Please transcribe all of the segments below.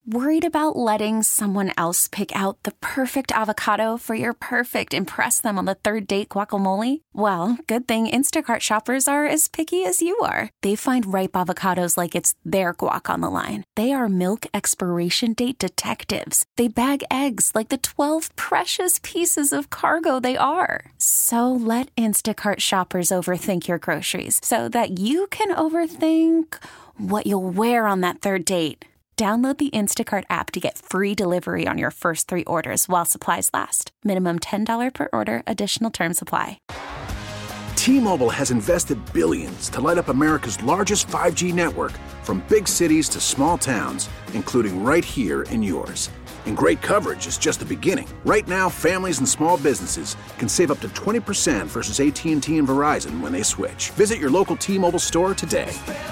Worried about letting someone else pick out the perfect avocado for your perfect impress them on the third date guacamole? Well, good thing Instacart shoppers are as picky as you are. They find ripe avocados like it's their guac on the line. They are milk expiration date detectives. They bag eggs like the 12 precious pieces of cargo they are. So let Instacart shoppers overthink your groceries so that you can overthink what you'll wear on that third date. Download the Instacart app to get free delivery on your first 3 orders while supplies last. Minimum $10 per order. Additional terms apply. T-Mobile has invested billions to light up America's largest 5G network, from big cities to small towns, including right here in yours. And great coverage is just the beginning. Right now, families and small businesses can save up to 20% versus AT&T and Verizon when they switch. Visit your local T-Mobile store today.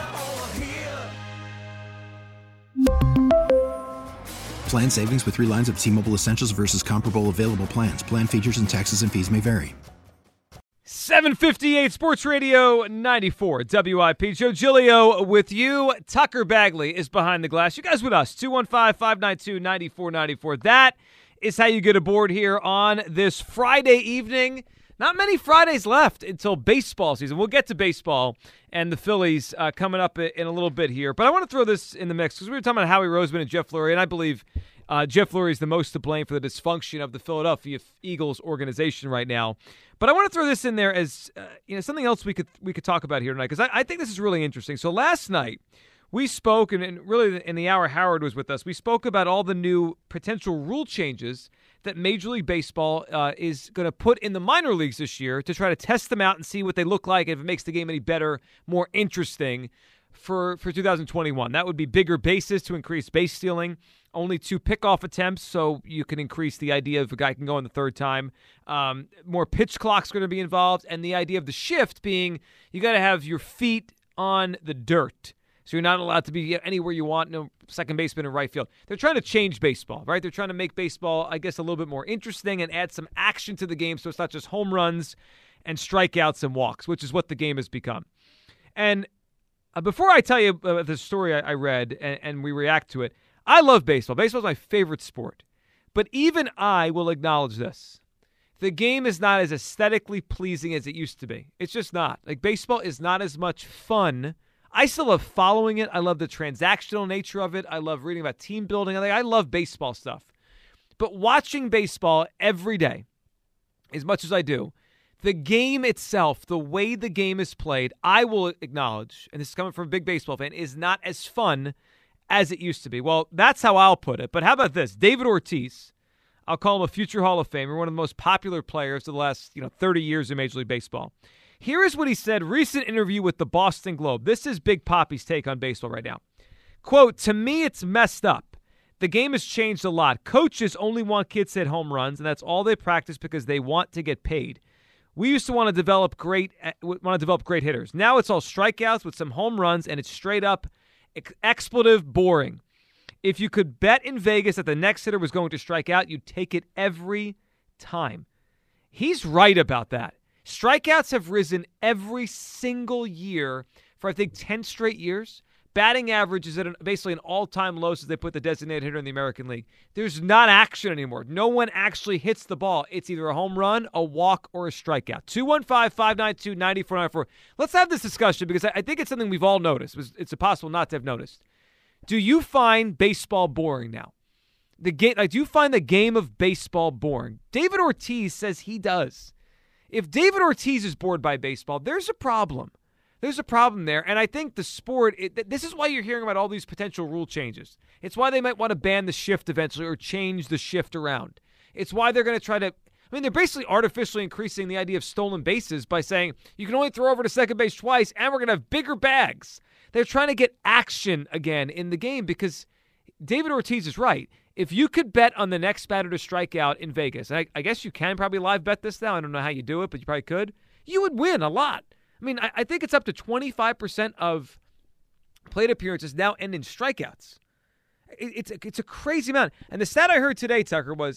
Plan savings with 3 lines of T-Mobile Essentials versus comparable available plans. Plan features and taxes and fees may vary. 758 Sports Radio 94 WIP. Joe Giglio with you. Tucker Bagley is behind the glass. You guys with us. 215-592-9494. That is how you get aboard here on this Friday evening. Not many Fridays left until baseball season. We'll get to baseball and the Phillies coming up in a little bit here. But I want to throw this in the mix because we were talking about Howie Roseman and Jeff Lurie, and I believe Jeff Lurie is the most to blame for the dysfunction of the Philadelphia Eagles organization right now. But I want to throw this in there as something else we could talk about here tonight because I think this is really interesting. So last night we spoke, and really in the hour Howard was with us, we spoke about all the new potential rule changes that Major League Baseball is going to put in the minor leagues this year to try to test them out and see what they look like and if it makes the game any better, more interesting for 2021. That would be bigger bases to increase base stealing, only 2 pickoff attempts so you can increase the idea of a guy can go in the third time. More pitch clocks going to be involved, and the idea of the shift being you got to have your feet on the dirt. So you're not allowed to be anywhere you want, no second baseman in right field. They're trying to change baseball, right? They're trying to make baseball, I guess, a little bit more interesting and add some action to the game so it's not just home runs and strikeouts and walks, which is what the game has become. And before I tell you the story I read and we react to it, I love baseball. Baseball is my favorite sport. But even I will acknowledge this. The game is not as aesthetically pleasing as it used to be. It's just not. Like, baseball is not as much fun. I still love following it. I love the transactional nature of it. I love reading about team building. I love baseball stuff. But watching baseball every day, as much as I do, the game itself, the way the game is played, I will acknowledge, and this is coming from a big baseball fan, is not as fun as it used to be. Well, that's how I'll put it. But how about this? David Ortiz, I'll call him a future Hall of Famer, one of the most popular players of the last 30 years in Major League Baseball. Here is what he said, recent interview with the Boston Globe. This is Big Papi's take on baseball right now. Quote, "To me, it's messed up. The game has changed a lot. Coaches only want kids to hit home runs, and that's all they practice because they want to get paid. We used to want to develop great hitters. Now it's all strikeouts with some home runs, and it's straight up expletive boring. If you could bet in Vegas that the next hitter was going to strike out, you'd take it every time." He's right about that. Strikeouts have risen every single year for, I think, 10 straight years. Batting average is at basically an all-time low since they put the designated hitter in the American League. There's not action anymore. No one actually hits the ball. It's either a home run, a walk, or a strikeout. 215-592-9494. Let's have this discussion because I think it's something we've all noticed. It's impossible not to have noticed. Do you find baseball boring now? Do you find the game of baseball boring? David Ortiz says he does. If David Ortiz is bored by baseball, there's a problem. There's a problem there, and I think the sport, this is why you're hearing about all these potential rule changes. It's why they might want to ban the shift eventually or change the shift around. It's why they're going to try to, they're basically artificially increasing the idea of stolen bases by saying you can only throw over to second base twice, and we're going to have bigger bags. They're trying to get action again in the game because David Ortiz is right. If you could bet on the next batter to strike out in Vegas, and I guess you can probably live bet this now. I don't know how you do it, but you probably could. You would win a lot. I think it's up to 25% of plate appearances now end in strikeouts. It's a crazy amount. And the stat I heard today, Tucker, was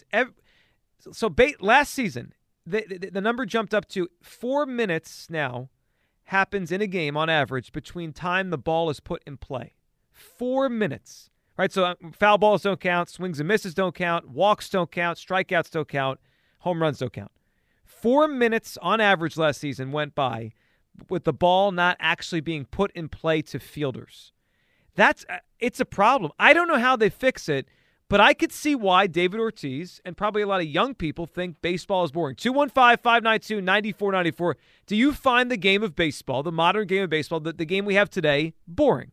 last season, the number jumped up to 4 minutes now happens in a game on average between time the ball is put in play. 4 minutes. right? So foul balls don't count, swings and misses don't count, walks don't count, strikeouts don't count, home runs don't count. 4 minutes on average last season went by with the ball not actually being put in play to fielders. It's a problem. I don't know how they fix it, but I could see why David Ortiz and probably a lot of young people think baseball is boring. 215-592-9494. Do you find the game of baseball, the modern game of baseball, the game we have today, boring?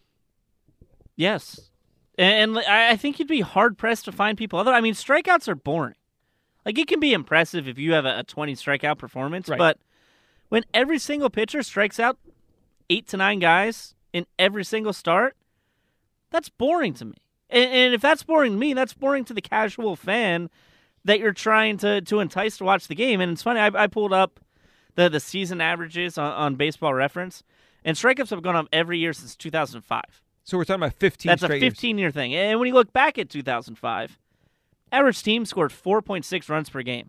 Yes. And I think you'd be hard-pressed to find people other. I mean, strikeouts are boring. Like, it can be impressive if you have a 20 strikeout performance, right. But when every single pitcher strikes out 8 to 9 guys in every single start, that's boring to me. And if that's boring to me, that's boring to the casual fan that you're trying to entice to watch the game. And it's funny, I pulled up the season averages on Baseball Reference, and strikeouts have gone up every year since 2005. So we're talking about 15 That's straight a 15-year thing. And when you look back at 2005, average team scored 4.6 runs per game.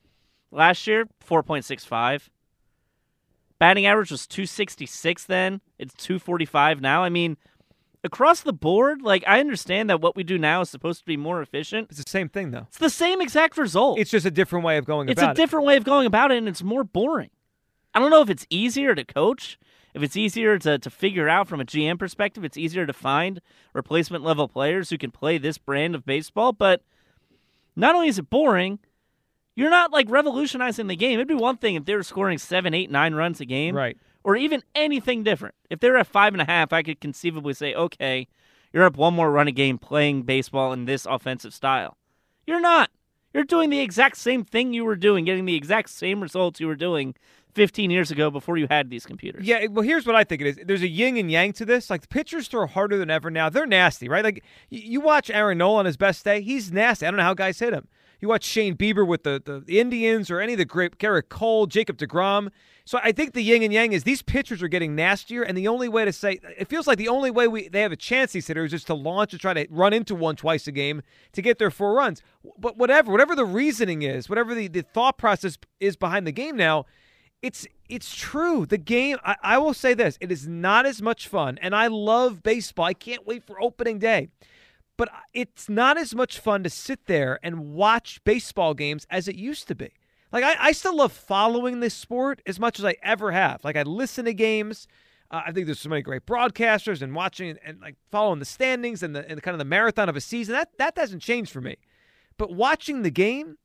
Last year, 4.65. Batting average was 266 then. It's 245 now. I mean, across the board, like, I understand that what we do now is supposed to be more efficient. It's the same thing, though. It's the same exact result. It's just a different way of going about it. It's a different way of going about it, and it's more boring. I don't know if it's easier to coach, if it's easier to figure out from a GM perspective, it's easier to find replacement-level players who can play this brand of baseball, but not only is it boring, you're not, like, revolutionizing the game. It'd be one thing if they were scoring 7, 8, 9 runs a game. Right. Or even anything different. If they were at 5.5, I could conceivably say, okay, you're up one more run a game playing baseball in this offensive style. You're not. You're doing the exact same thing you were doing, getting the exact same results you were doing 15 years ago before you had these computers. Yeah, well, here's what I think it is. There's a yin and yang to this. Like, the pitchers throw harder than ever now. They're nasty, right? Like, you watch Aaron Nola on his best day, he's nasty. I don't know how guys hit him. You watch Shane Bieber with the Indians or any of the great Garrett Cole, Jacob deGrom. So I think the yin and yang is these pitchers are getting nastier, and the only way to say it feels like the only way they have a chance, these hitters, is to launch and try to run into one twice a game to get their 4 runs. But whatever the reasoning is, whatever the thought process is behind the game now, it's true. The game, I will say this, it is not as much fun, and I love baseball. I can't wait for opening day. But it's not as much fun to sit there and watch baseball games as it used to be. Like, I still love following this sport as much as I ever have. Like, I listen to games. I think there's so many great broadcasters and watching and like following the standings and the kind of the marathon of a season. That hasn't changed for me. But watching the game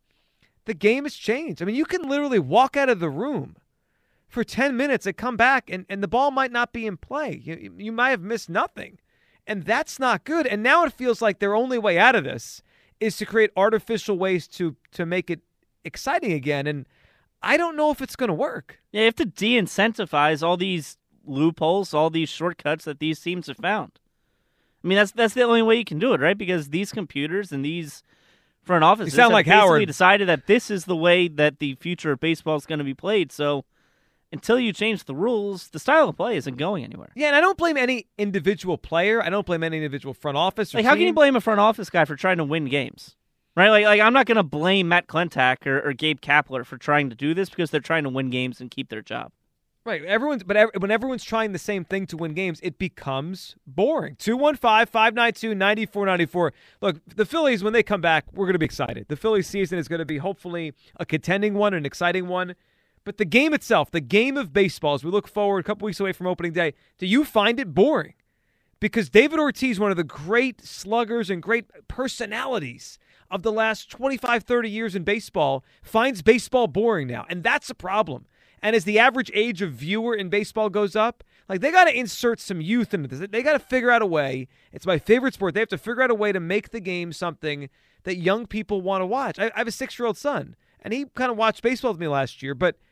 has changed. I mean, you can literally walk out of the room for 10 minutes and come back, and the ball might not be in play. You might have missed nothing. And that's not good. And now it feels like their only way out of this is to create artificial ways to make it exciting again. And I don't know if it's going to work. Yeah, you have to de-incentivize all these loopholes, all these shortcuts that these teams have found. I mean, that's the only way you can do it, right? Because these computers and these front offices have like basically Howard. decided that this is the way that the future of baseball is going to be played. So until you change the rules, the style of play isn't going anywhere. Yeah, and I don't blame any individual player. I don't blame any individual front office or Like, how team. can you blame a front office guy for trying to win games? Right? Like I'm not going to blame Matt Klentak or Gabe Kapler for trying to do this because they're trying to win games and keep their job. Right. When everyone's trying the same thing to win games, it becomes boring. 215-592-9494. Look, the Phillies, when they come back, we're going to be excited. The Phillies season is going to be hopefully a contending one, an exciting one. But the game itself, the game of baseball, as we look forward a couple weeks away from opening day, do you find it boring? Because David Ortiz, one of the great sluggers and great personalities of the last 25, 30 years in baseball, finds baseball boring now. And that's a problem. And as the average age of viewer in baseball goes up, like, they got to insert some youth into this. They got to figure out a way. It's my favorite sport. They have to figure out a way to make the game something that young people want to watch. I have a 6-year-old son, and he kind of watched baseball with me last year, but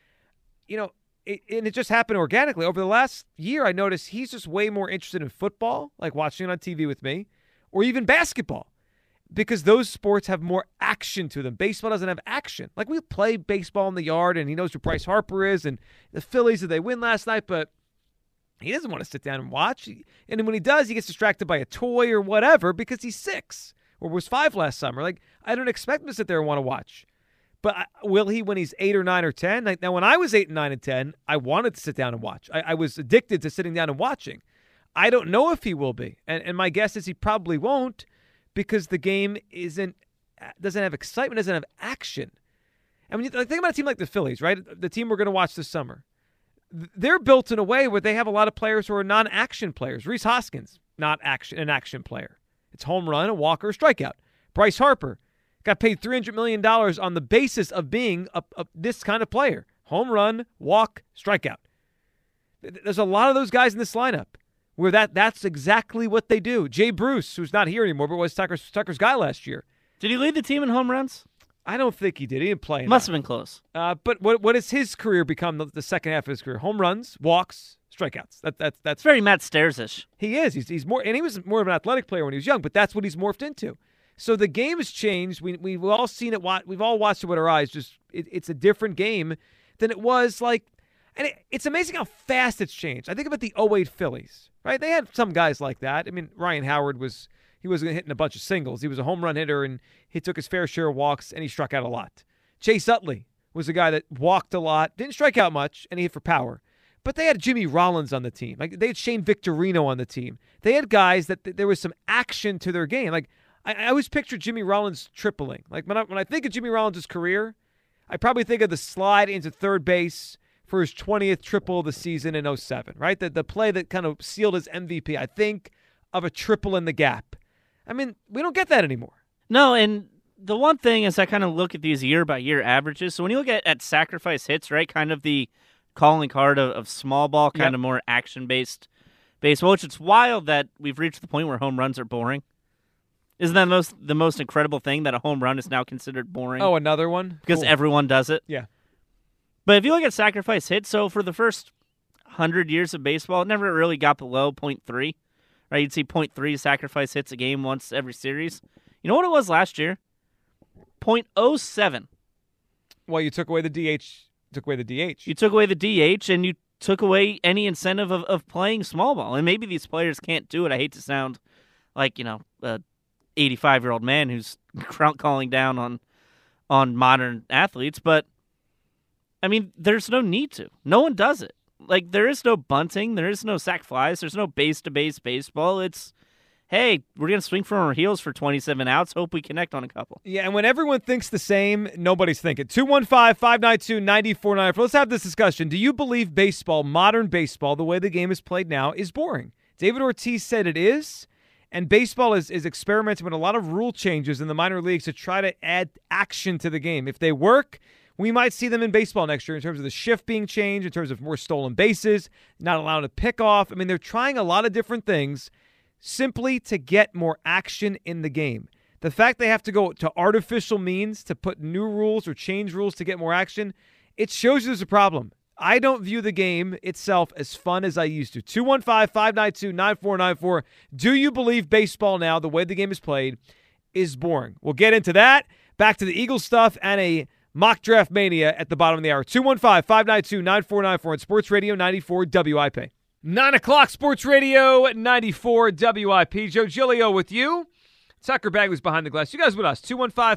it just happened organically. Over the last year, I noticed he's just way more interested in football, like watching it on TV with me, or even basketball, because those sports have more action to them. Baseball doesn't have action. Like, we play baseball in the yard, and he knows who Bryce Harper is, and the Phillies, did they win last night, but he doesn't want to sit down and watch. And when he does, he gets distracted by a toy or whatever because he's 6 or was 5 last summer. Like, I don't expect him to sit there and want to watch. But will he when he's 8 or 9 or 10? Now, when I was 8 and 9 and 10, I wanted to sit down and watch. I was addicted to sitting down and watching. I don't know if he will be. And my guess is he probably won't because the game doesn't have excitement, doesn't have action. I mean, think about a team like the Phillies, right? The team we're going to watch this summer. They're built in a way where they have a lot of players who are non-action players. Rhys Hoskins, not an action player. It's home run, a walk, or a strikeout. Bryce Harper got paid $300 million on the basis of being this kind of player. Home run, walk, strikeout. There's a lot of those guys in this lineup where that's exactly what they do. Jay Bruce, who's not here anymore, but was Tucker's guy last year. Did he lead the team in home runs? I don't think he did. He didn't play. Must have been close. But what has his career become the second half of his career? Home runs, walks, strikeouts. That's very Matt Stairs-ish. He is. He's more, and he was more of an athletic player when he was young, but that's what he's morphed into. So the game has changed. We've all seen it. We've all watched it with our eyes. Just it's a different game than it was like. And it's amazing how fast it's changed. I think about the 2008 Phillies, right? They had some guys like that. I mean, Ryan Howard wasn't hitting a bunch of singles. He was a home run hitter, and he took his fair share of walks, and he struck out a lot. Chase Utley was a guy that walked a lot, didn't strike out much, and he hit for power. But they had Jimmy Rollins on the team. Like they had Shane Victorino on the team. They had guys that there was some action to their game. Like I always picture Jimmy Rollins tripling. Like when I think of Jimmy Rollins' career, I probably think of the slide into third base for his 20th triple of the season in 2007, right? The play that kind of sealed his MVP. I think of a triple in the gap. I mean, we don't get that anymore. No, and the one thing is I kind of look at these year-by-year averages. So when you look at sacrifice hits, right, kind of the calling card of small ball, kind of more action-based baseball, which it's wild that we've reached the point where home runs are boring. Isn't that the most incredible thing, that a home run is now considered boring? Oh, another one? Because everyone does it? Yeah. But if you look at sacrifice hits, so for the first 100 years of baseball, it never really got below 0.3. Right, you'd see 0.3 sacrifice hits a game once every series. You know what it was last year? 0.07. Well, you took away the DH. You took away the DH, and you took away any incentive of playing small ball. And maybe these players can't do it. I hate to sound like, a 85-year-old man who's calling down on modern athletes, but I mean, there's no need to. No one does it. Like, there is no bunting. There is no sac flies. There's no base-to-base baseball. It's, hey, we're going to swing from our heels for 27 outs. Hope we connect on a couple. Yeah, and when everyone thinks the same, nobody's thinking. 215-592-9494. Let's have this discussion. Do you believe baseball, modern baseball, the way the game is played now, is boring? David Ortiz said it is, and baseball is experimenting with a lot of rule changes in the minor leagues to try to add action to the game. If they work, we might see them in baseball next year in terms of the shift being changed, in terms of more stolen bases, not allowed to pick off. I mean, they're trying a lot of different things simply to get more action in the game. The fact they have to go to artificial means to put new rules or change rules to get more action, it shows you there's a problem. I don't view the game itself as fun as I used to. 215-592-9494. Do you believe baseball now, the way the game is played, is boring? We'll get into that. Back to the Eagles stuff and a mock draft mania at the bottom of the hour. 215-592-9494 on Sports Radio 94 WIP. 9 o'clock, Sports Radio 94 WIP. Joe Giglio with you. Tucker Bagley's behind the glass. You guys with us.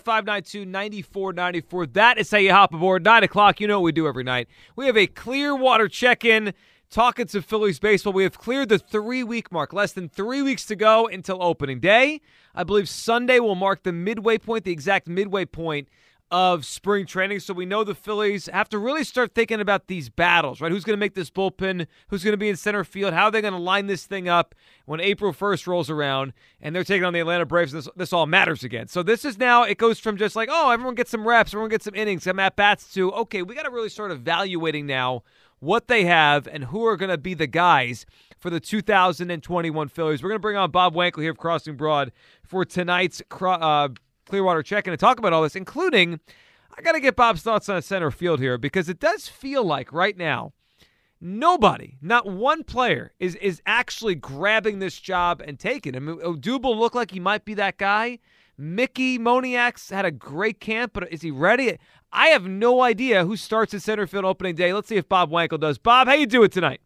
215-592-9494. That is how you hop aboard. 9 o'clock, you know what we do every night. We have a Clearwater check-in, talking some Phillies baseball. We have cleared the 3-week mark. Less than 3 weeks to go until opening day. I believe Sunday will mark the midway point, the exact midway point of spring training. So we know the Phillies have to really start thinking about these battles, right? Who's going to make this bullpen? Who's going to be in center field? How are they going to line this thing up when April 1st rolls around and they're taking on the Atlanta Braves? This all matters again. So this is now, it goes from just like, oh, everyone gets some reps, everyone gets some innings, some at-bats, to, okay, we got to really start evaluating now what they have and who are going to be the guys for the 2021 Phillies. We're going to bring on Bob Wankel here of Crossing Broad for tonight's Clearwater check-in and talk about all this, including, I got to get Bob's thoughts on center field here, because it does feel like right now nobody, not one player, is actually grabbing this job and taking it. I mean, Odubel looked like he might be that guy. Mickey Moniak's had a great camp, but is he ready? I have no idea who starts at center field opening day. Let's see if Bob Wankel does. Bob, how you doing tonight?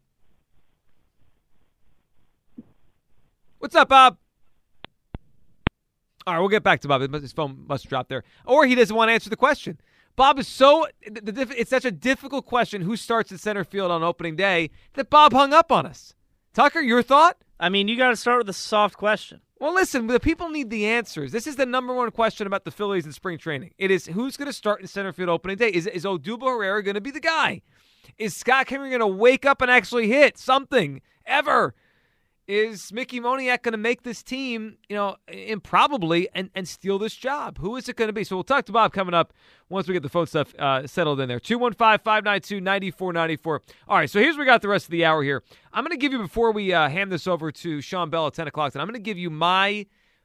What's up, Bob? All right, we'll get back to Bob. His phone must have dropped there. Or he doesn't want to answer the question. Bob is it's such a difficult question, who starts at center field on opening day, that Bob hung up on us. Tucker, your thought? I mean, you got to start with a soft question. Well, listen, the people need the answers. This is the number one question about the Phillies in spring training. It is who's going to start in center field opening day. Is Odubel Herrera going to be the guy? Is Scott Kingery going to wake up and actually hit something ever? Is Mickey Moniak going to make this team, improbably and steal this job? Who is it going to be? So we'll talk to Bob coming up once we get the phone stuff settled in there. 215-592-9494. All right, so here's where we got the rest of the hour here. I'm going to give you, before we hand this over to Sean Bell at 10 o'clock, I'm going to give you my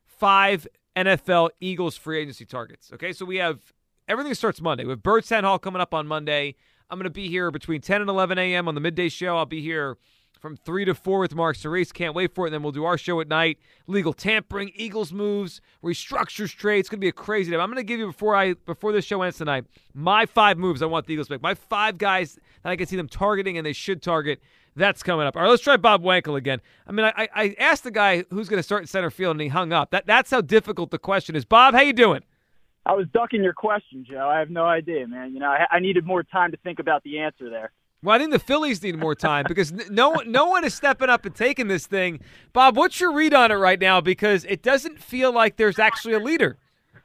5 NFL Eagles free agency targets. Okay, so we have everything starts Monday. We have Birds Town Hall coming up on Monday. I'm going to be here between 10 and 11 a.m. on the midday show. I'll be here from 3 to 4 with Mark Cerise. Can't wait for it. And then we'll do our show at night. Legal tampering, Eagles moves, restructures trades. It's going to be a crazy day. I'm going to give you, before this show ends tonight, my 5 moves I want the Eagles to make. My 5 guys that I can see them targeting and they should target. That's coming up. All right, let's try Bob Wankel again. I mean, I asked the guy who's going to start in center field, and he hung up. That's how difficult the question is. Bob, how you doing? I was ducking your question, Joe. I have no idea, man. I needed more time to think about the answer there. Well, I think the Phillies need more time because no one is stepping up and taking this thing. Bob, what's your read on it right now? Because it doesn't feel like there's actually a leader.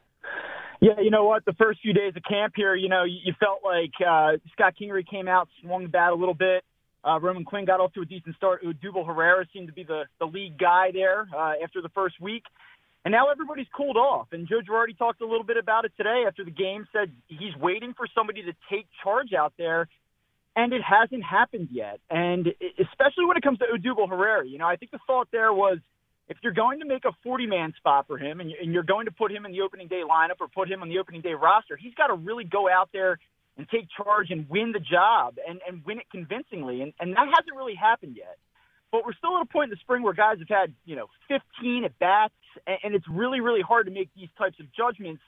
Yeah, you know what? The first few days of camp here, you felt like Scott Kingery came out, swung the bat a little bit. Roman Quinn got off to a decent start. Odubel Herrera seemed to be the lead guy there after the first week. And now everybody's cooled off. And Joe Girardi talked a little bit about it today after the game, said he's waiting for somebody to take charge out there. And it hasn't happened yet. And especially when it comes to Odubel Herrera, I think the thought there was if you're going to make a 40-man spot for him and you're going to put him in the opening day lineup or put him on the opening day roster, he's got to really go out there and take charge and win the job and win it convincingly. And that hasn't really happened yet. But we're still at a point in the spring where guys have had, 15 at-bats, and it's really, really hard to make these types of judgments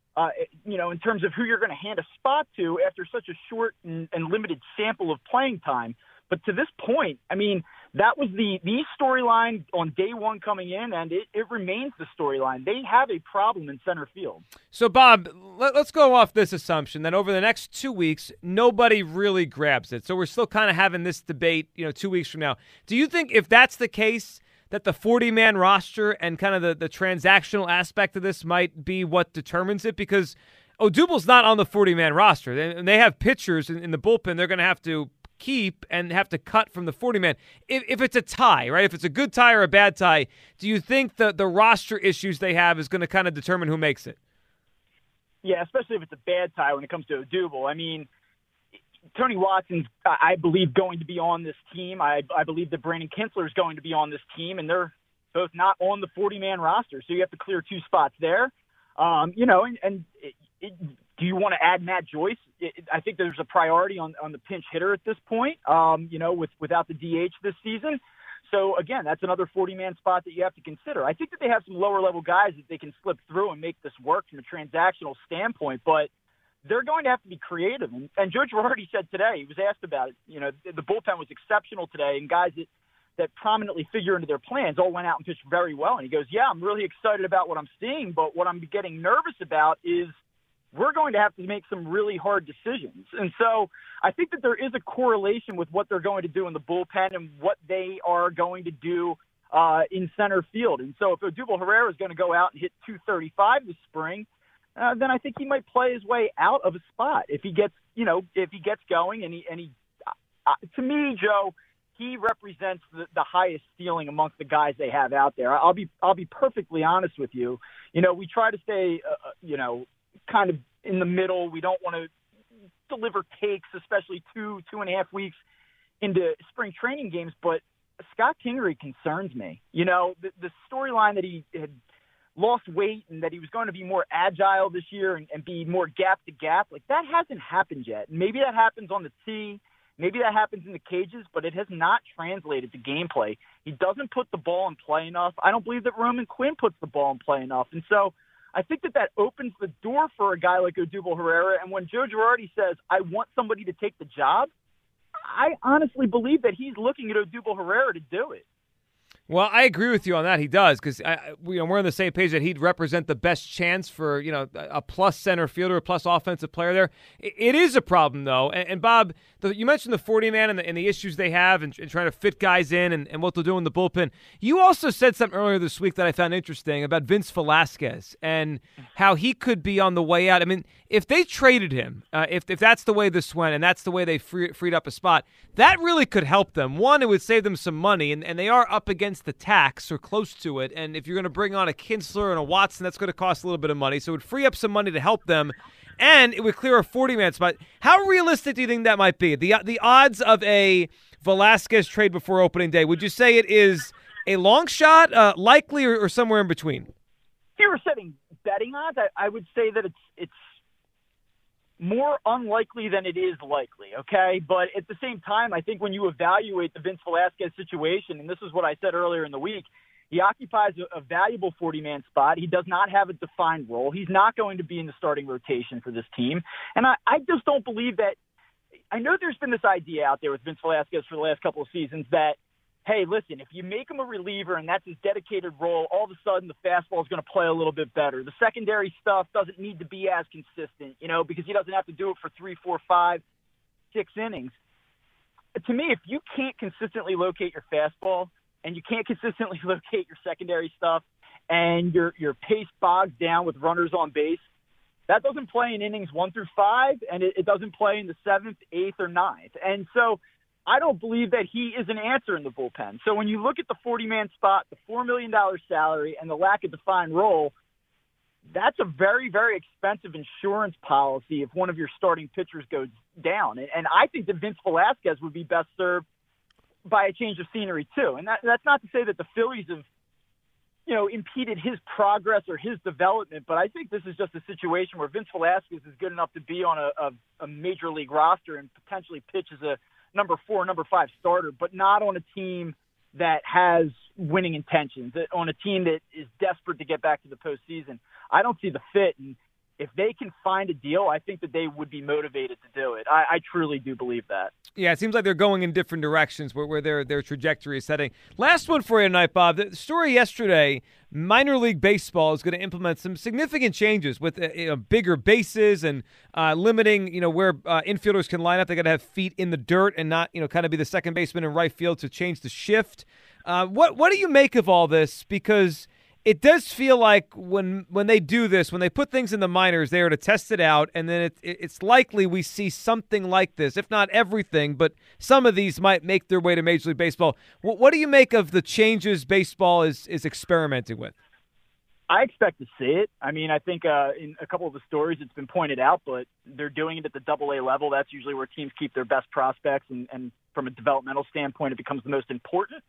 in terms of who you're going to hand a spot to after such a short and limited sample of playing time. But to this point, I mean, that was the storyline on day one coming in, and it remains the storyline. They have a problem in center field. So, Bob, let's go off this assumption that over the next 2 weeks, nobody really grabs it. So we're still kind of having this debate, 2 weeks from now. Do you think if that's the case, that the 40-man roster and kind of the transactional aspect of this might be what determines it? Because Odubel's not on the 40-man roster. And they have pitchers in the bullpen they're going to have to keep and have to cut from the 40-man. If it's a tie, right? If it's a good tie or a bad tie, do you think the roster issues they have is going to kind of determine who makes it? Yeah, especially if it's a bad tie when it comes to Odubel. I mean, Tony Watson's, I believe, going to be on this team. I believe that Brandon Kinsler is going to be on this team, and they're both not on the 40-man roster, so you have to clear 2 spots there. Do you want to add Matt Joyce? I think there's a priority on the pinch hitter at this point, without the DH this season. So, again, that's another 40-man spot that you have to consider. I think that they have some lower-level guys that they can slip through and make this work from a transactional standpoint, but they're going to have to be creative. And Joe Girardi said today, he was asked about it, the bullpen was exceptional today, and guys that prominently figure into their plans all went out and pitched very well. And he goes, yeah, I'm really excited about what I'm seeing, but what I'm getting nervous about is we're going to have to make some really hard decisions. And so I think that there is a correlation with what they're going to do in the bullpen and what they are going to do in center field. And so if Odubel Herrera is going to go out and hit 235 this spring, then I think he might play his way out of a spot if he gets going. And he to me, Joe, he represents the highest ceiling amongst the guys they have out there. I'll be perfectly honest with you. We try to stay, kind of in the middle. We don't want to deliver takes, especially 2.5 weeks into spring training games. But Scott Kingery concerns me. The storyline that he had lost weight and that he was going to be more agile this year and be more gap to gap, like that hasn't happened yet. Maybe that happens on the tee. Maybe that happens in the cages, but it has not translated to gameplay. He doesn't put the ball in play enough. I don't believe that Roman Quinn puts the ball in play enough. And so I think that opens the door for a guy like Odubel Herrera. And when Joe Girardi says, I want somebody to take the job, I honestly believe that he's looking at Odubel Herrera to do it. Well, I agree with you on that. He does, because we're on the same page that he'd represent the best chance for a plus center fielder, a plus offensive player there. It is a problem, though. And Bob, you mentioned the 40-man and the issues they have and trying to fit guys in and what they'll do in the bullpen. You also said something earlier this week that I found interesting about Vince Velasquez and how he could be on the way out. I mean, if they traded him, if that's the way this went and that's the way they freed up a spot, that really could help them. One, it would save them some money, and they are up against the tax or close to it. And if you're going to bring on a Kinsler and a Watson, that's going to cost a little bit of money. So it would free up some money to help them, and it would clear a 40-man spot. How realistic do you think that might be? The odds of a Velasquez trade before opening day, would you say it is a long shot, likely, or somewhere in between? If you were setting betting odds, I would say that it's more unlikely than it is likely, okay? But at the same time, I think when you evaluate the Vince Velasquez situation, and this is what I said earlier in the week, he occupies a valuable 40-man spot. He does not have a defined role. He's not going to be in the starting rotation for this team. And I just don't believe that – I know there's been this idea out there with Vince Velasquez for the last couple of seasons that, hey, listen, if you make him a reliever and that's his dedicated role, all of a sudden the fastball is going to play a little bit better. The secondary stuff doesn't need to be as consistent, because he doesn't have to do it for 3, 4, 5, 6 innings. To me, if you can't consistently locate your fastball and you can't consistently locate your secondary stuff and your pace bogs down with runners on base, that doesn't play in innings 1 through 5, and it doesn't play in the 7th, 8th, or 9th. And so I don't believe that he is an answer in the bullpen. So when you look at the 40-man spot, the $4 million salary, and the lack of defined role, that's a very, very expensive insurance policy if one of your starting pitchers goes down. And I think that Vince Velasquez would be best served by a change of scenery too. And that's not to say that the Phillies have, impeded his progress or his development, but I think this is just a situation where Vince Velasquez is good enough to be on a major league roster and potentially pitch as a number 4, number 5 starter, but not on a team that has winning intentions, on a team that is desperate to get back to the postseason. I don't see the fit, and if they can find a deal, I think that they would be motivated to do it. I truly do believe that. Yeah, it seems like they're going in different directions where their trajectory is heading. Last one for you tonight, Bob. The story yesterday, minor league baseball is going to implement some significant changes with bigger bases and limiting where infielders can line up. They got to have feet in the dirt and not kind of be the second baseman in right field to change the shift. What do you make of all this? Because it does feel like when they do this, when they put things in the minors, they are to test it out, and then it's likely we see something like this, if not everything, but some of these might make their way to Major League Baseball. What do you make of the changes baseball is experimenting with? I expect to see it. I mean, I think in a couple of the stories it's been pointed out, but they're doing it at the AA level. That's usually where teams keep their best prospects, and from a developmental standpoint, it becomes the most important.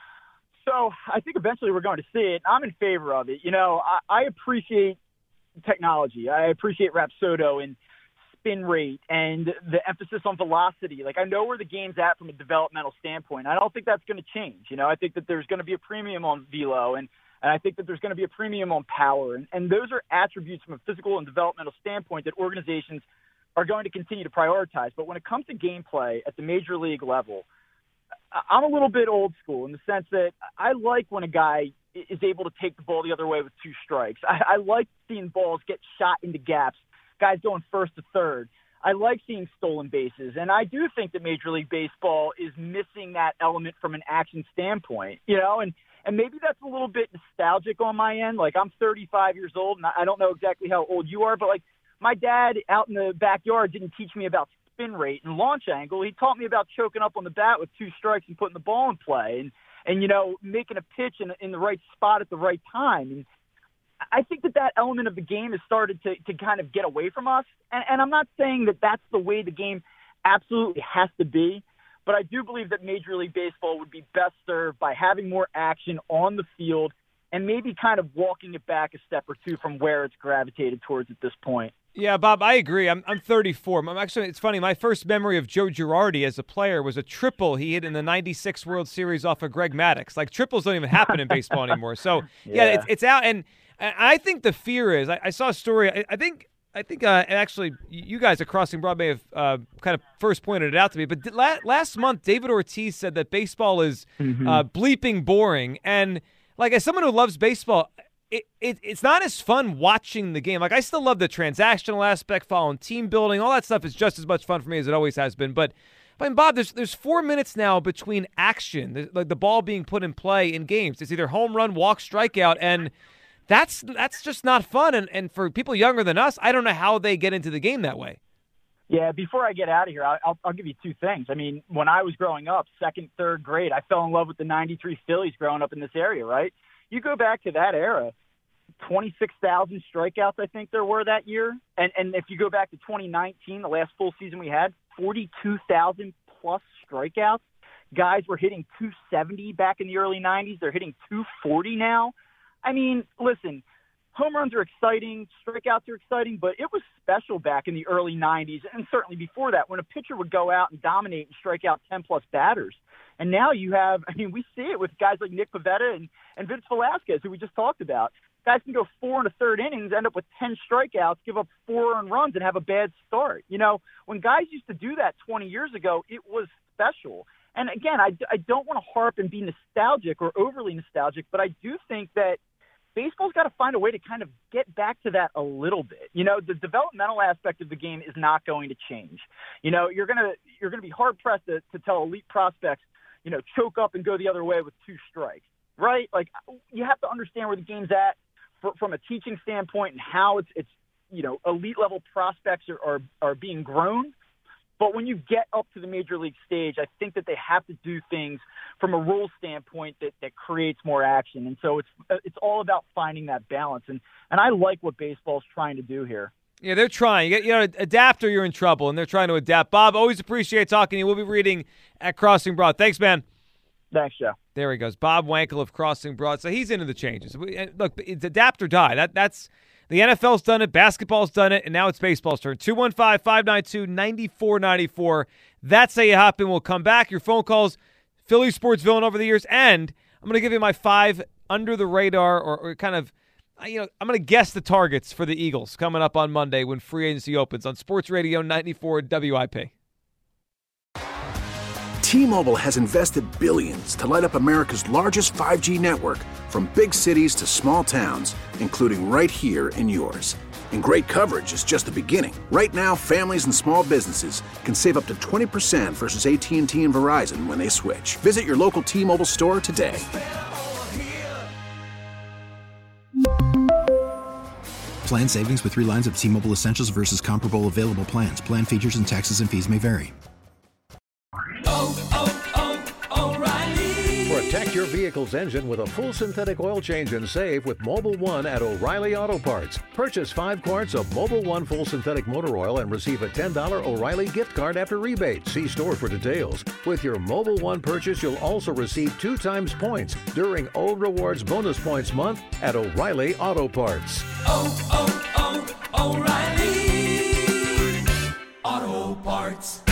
So I think eventually we're going to see it. I'm in favor of it. I appreciate technology. I appreciate Rapsodo and spin rate and the emphasis on velocity. Like, I know where the game's at from a developmental standpoint. I don't think that's going to change. I think that there's going to be a premium on velo, and I think that there's going to be a premium on power. And those are attributes from a physical and developmental standpoint that organizations are going to continue to prioritize. But when it comes to gameplay at the major league level, I'm a little bit old school in the sense that I like when a guy is able to take the ball the other way with 2 strikes. I like seeing balls get shot into gaps, guys going first to third. I like seeing stolen bases. And I do think that Major League Baseball is missing that element from an action standpoint, and maybe that's a little bit nostalgic on my end. Like, I'm 35 years old, and I don't know exactly how old you are, but like, my dad out in the backyard didn't teach me about spin rate and launch angle. He taught me about choking up on the bat with 2 strikes and putting the ball in play and making a pitch in the right spot at the right time. And I think that element of the game has started to kind of get away from us. And I'm not saying that that's the way the game absolutely has to be, but I do believe that Major League Baseball would be best served by having more action on the field and maybe kind of walking it back a step or 2 from where it's gravitated towards at this point. Yeah, Bob, I agree. I'm 34. It's funny. My first memory of Joe Girardi as a player was a triple he hit in the '96 World Series off of Greg Maddux. Like, triples don't even happen in baseball anymore. So, yeah, it's out. And I think the fear is, I saw a story. I think I think actually you guys at Crossing Broad may have kind of first pointed it out to me, but last month David Ortiz said that baseball is bleeping boring. And like, as someone who loves baseball, it's not as fun watching the game. Like, I still love the transactional aspect, following team building. All that stuff is just as much fun for me as it always has been. But I mean, Bob, there's 4 minutes now between action, like the ball being put in play in games. It's either home run, walk, strikeout, and that's just not fun. And for people younger than us, I don't know how they get into the game that way. Yeah, before I get out of here, I'll give you two things. I mean, when I was growing up, second, third grade, I fell in love with the 93 Phillies growing up in this area, right? You go back to that era, 26,000 strikeouts, I think there were that year. And if you go back to 2019, the last full season we had, 42,000 plus strikeouts. Guys were hitting 270 back in the early 90s. They're hitting 240 now. I mean, listen, home runs are exciting, strikeouts are exciting, but it was special back in the early 90s, and certainly before that, when a pitcher would go out and dominate and strike out 10-plus batters. And now you have, I mean, we see it with guys like Nick Pivetta and Vince Velasquez, who we just talked about. Guys can go 4 1/3 innings, end up with 10 strikeouts, give up 4 earned runs, and have a bad start. You know, when guys used to do that 20 years ago, it was special. And again, I don't want to harp and be nostalgic or overly nostalgic, but I do think that baseball's got to find a way to kind of get back to that a little bit. You know, the developmental aspect of the game is not going to change. You know, you're gonna be hard pressed to tell elite prospects, you know, choke up and go the other way with 2 strikes, right? Like, you have to understand where the game's at from a teaching standpoint and how it's you know, elite level prospects are being grown. But when you get up to the major league stage, I think that they have to do things from a rule standpoint that creates more action. And so it's all about finding that balance. And I like what baseball's trying to do here. Yeah, they're trying. You know, adapt or you're in trouble, and they're trying to adapt. Bob, always appreciate talking to you. We'll be reading at Crossing Broad. Thanks, man. Thanks, Joe. There he goes. Bob Wankel of Crossing Broad. So he's into the changes. Look, it's adapt or die. That's the NFL's done it, basketball's done it, and now it's baseball's turn. 215-592-9494. That's how you hop in. We'll come back. Your phone calls, Philly sports villain over the years, and I'm going to give you my 5 under the radar or kind of, you know, I'm going to guess the targets for the Eagles coming up on Monday when free agency opens on Sports Radio 94 WIP. T-Mobile has invested billions to light up America's largest 5G network, from big cities to small towns, including right here in yours. And great coverage is just the beginning. Right now, families and small businesses can save up to 20% versus AT&T and Verizon when they switch. Visit your local T-Mobile store today. Plan savings with 3 lines of T-Mobile Essentials versus comparable available plans. Plan features and taxes and fees may vary. Protect your vehicle's engine with a full synthetic oil change and save with Mobil 1 at O'Reilly Auto Parts. Purchase 5 quarts of Mobil 1 full synthetic motor oil and receive a $10 O'Reilly gift card after rebate. See store for details. With your Mobil 1 purchase, you'll also receive 2 times points during O Rewards Bonus Points Month at O'Reilly Auto Parts. O'Reilly Auto Parts.